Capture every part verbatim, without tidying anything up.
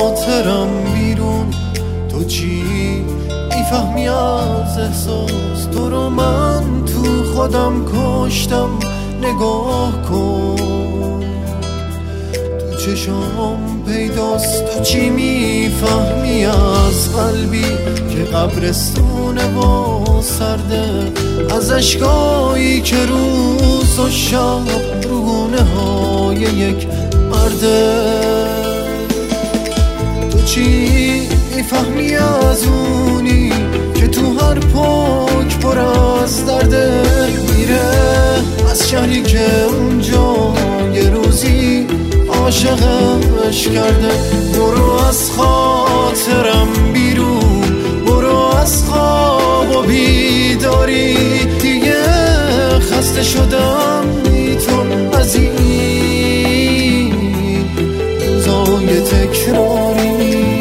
خاطرم بیرون. تو چی میفهمی از احساس؟ تو رو من تو خودم کشتم. نگاه کن تو چشام پیداست. تو چی میفهمی از قلبی که قبرستونه و سرده، از اشکایی که روز و شب رونه های یک مرده؟ تو چی میفهمی از اونی که تو هر پاک پر از درده؟ میره از شهری که اونجا یه روزی عاشقش کرده. برو از خاطرم بیرون، برو از خواب و بیداری. دیگه خسته شدم تو از این روزای تکراری.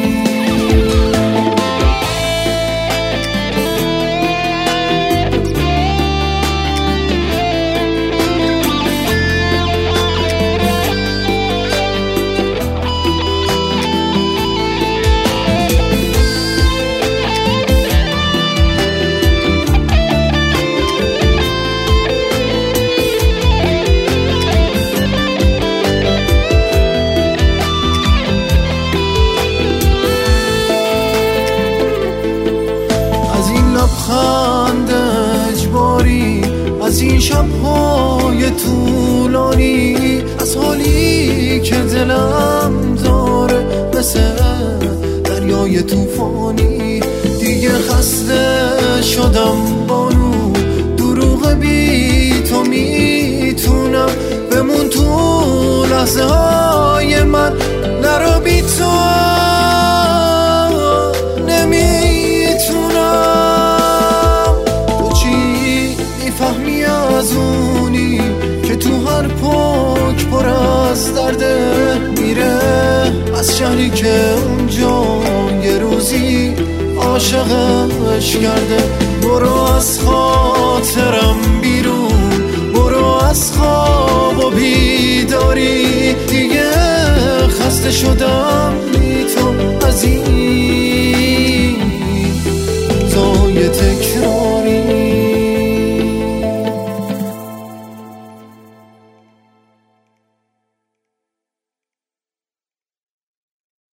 لبخند اجباری، از این شب‌های طولانی، از حالی که دلم داره مثل دریای طوفانی. دیگه خسته شدم بانو، دروغ بی تو میتونم بمون تو لحظه های من. نرو بی تو از اونی که تو هر پاک پر از درده. میره از شهری که اونجا یه روزی عاشقش کرده. برو از خاطرم بیرون، برو از خواب و بیداری. دیگه خسته شدم